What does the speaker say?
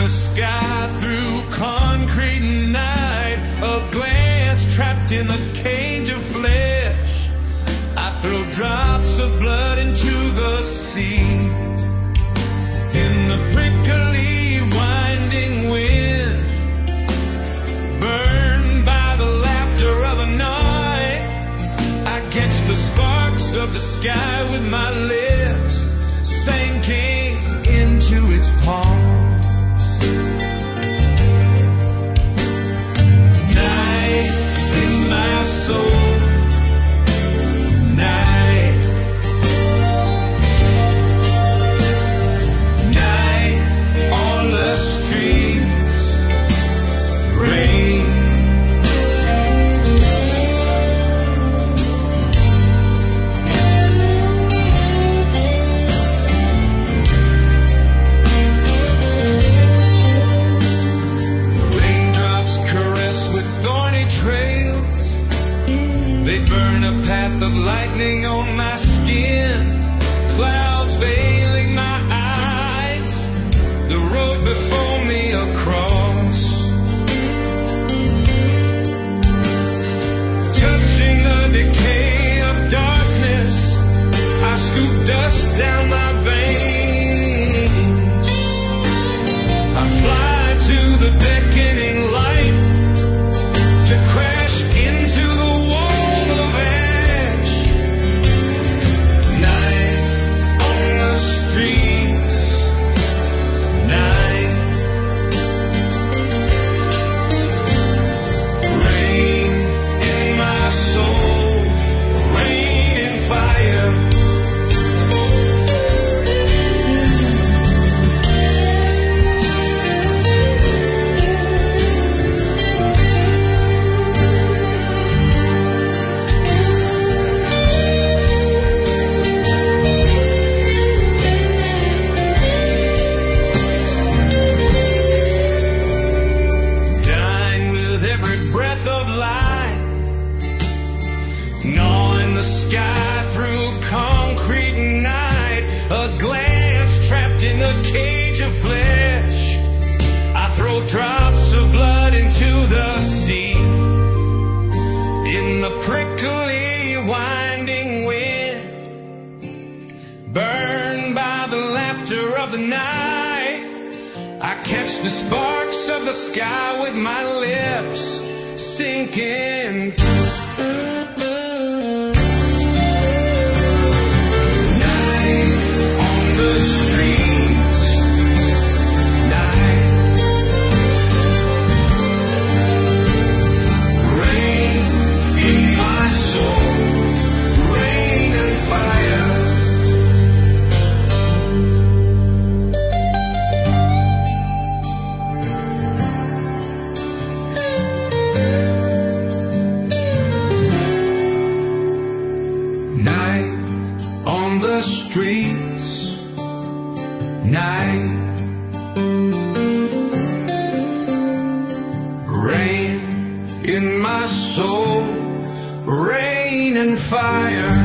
sky through concrete night, a glance trapped in a cage of flesh. I throw drops of blood into the sea. In the prickly winding wind, burned by the laughter of the night, I catch the sparks of the sky with my lips, sinking into its palms. Night in my soul, night, night on the streets, rain. Of lightning on my skin, clouds veiling my eyes, the road before me across. Touching the decay of darkness, I scoop dust down my veins. I fly to the beckoning light to crash into the wall of ash. Streets, night, rain in my soul, rain and fire. Gnawing the sky through concrete night, a glance trapped in the cage of flesh. I throw drops of blood into the sea. In the prickly winding wind, burned by the laughter of the night, I catch the sparks of the sky with my lips, sinking. The streets, night, rain in my soul, rain and fire. Night on the streets, night, rain in my soul, rain and fire.